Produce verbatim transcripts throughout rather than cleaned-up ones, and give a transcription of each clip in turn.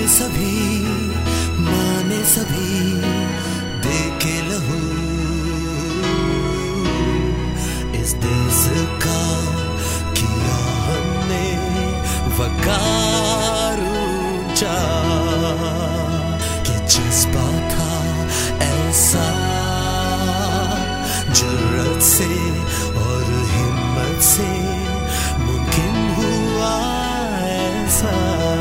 सभी, माने सभी, देखे लहू इस देश का किया हमने वकार ऊंचा कि जज्बा था ऐसा जुर्रत से और हिम्मत से मुमकिन हुआ ऐसा।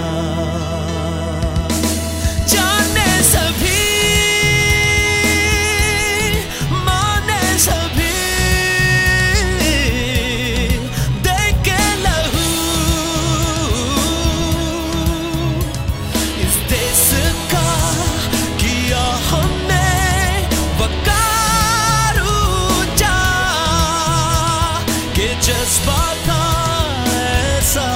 जज्बा था ऐसा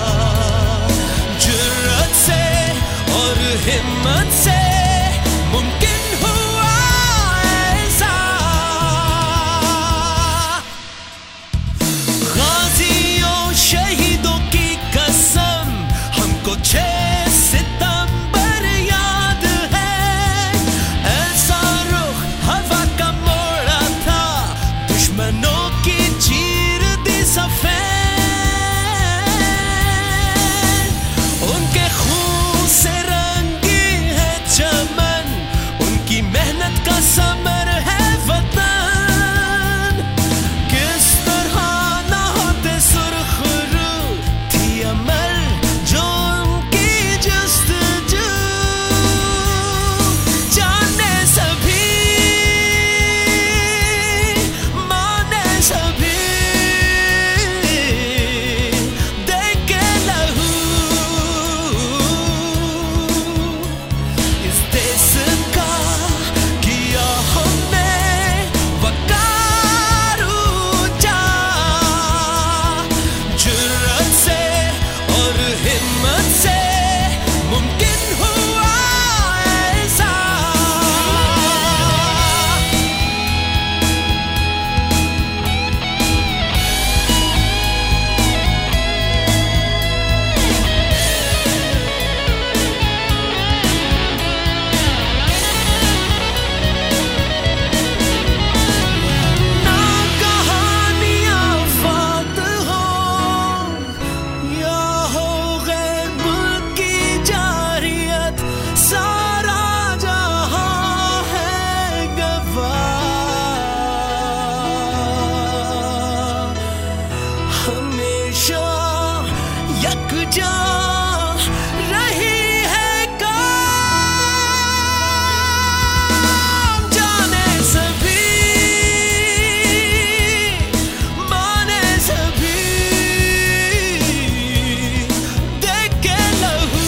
जुर्रत से और हिम्मत से मुमकिन हुआ ऐसा। गाजियों शहीदों की कसम हमको छह सितंबर याद है। ऐसा रुख हवा का मोड़ा था दुश्मनों की सफेद, उनके खून से रंगी है चमन, उनकी मेहनत का समर है वतन। किस तरह ना होते सुरखरू थी अमल जो उनकी जस्तजू। जाने सभी, माने सभी, हमेशा यकजा रही है काम। जाने सभी, माने सभी, देखे लहू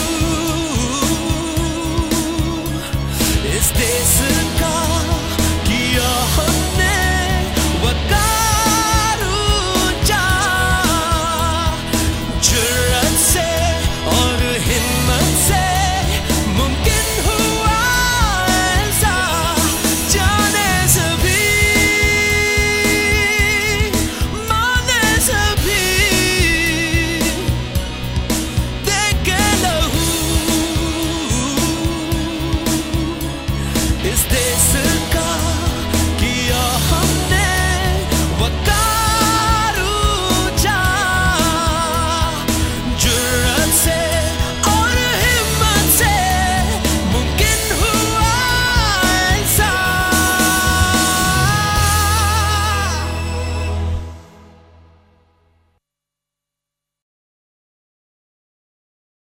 इस देश का किया हमने वकार। This